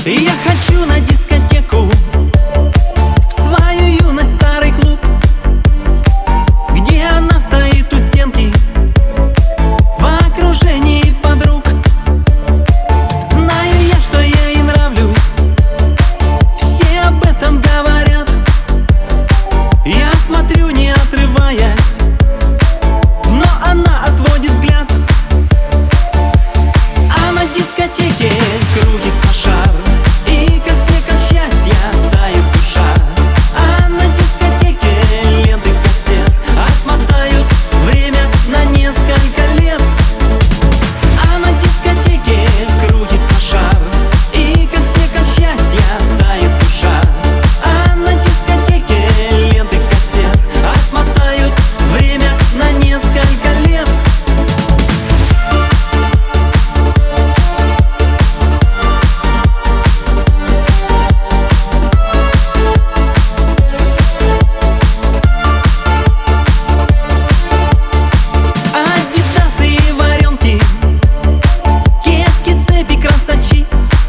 Я хочу на дискотеку, в свою юность, старый клуб, где она стоит у стенки в окружении подруг. Знаю я, что я ей нравлюсь, все об этом говорят. Я смотрю, не отрываясь, но она отводит взгляд. А на дискотеке крутится шар, и как снег от счастья тает душа. А на дискотеке ленты кассет отмотают время на несколько лет. А на дискотеке крутится шар, и как снег от счастья тает душа. А на дискотеке ленты кассет отмотают время на несколько лет. Адидасы и варенки, кепки, цепи, красачи.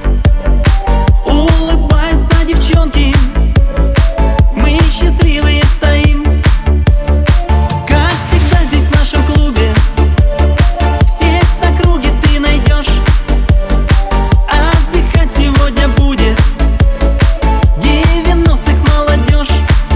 Улыбаются девчонки, мы счастливые стоим. Как всегда здесь в нашем клубе, всех с округи ты найдешь. Отдыхать сегодня будет 90-х молодежь.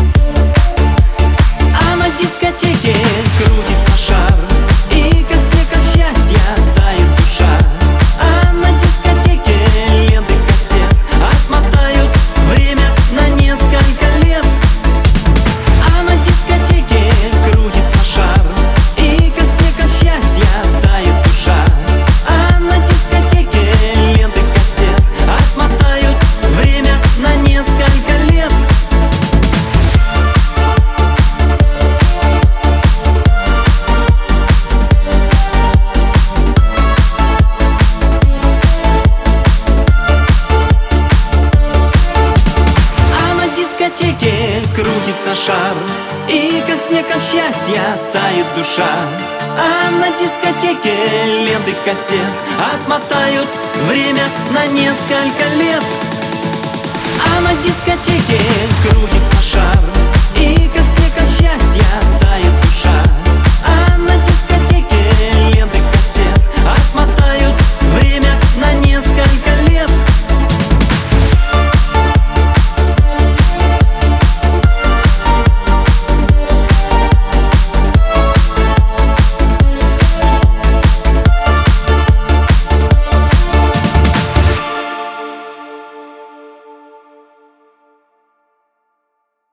А на дискотеке крутится шар, и как снег от счастья тает душа. А на дискотеке ленты кассет отмотают время на несколько лет. А на дискотеке крутится шар, и как снег от счастья тает душа. А на дискотеке ленты кассет отмотают время на несколько лет. А на дискотеке крутится шар, и как снег от счастья тает душа. А на дискотеке ленты кассет отмотают время на несколько лет. А на дискотеке крутится шар, и как снег от счастья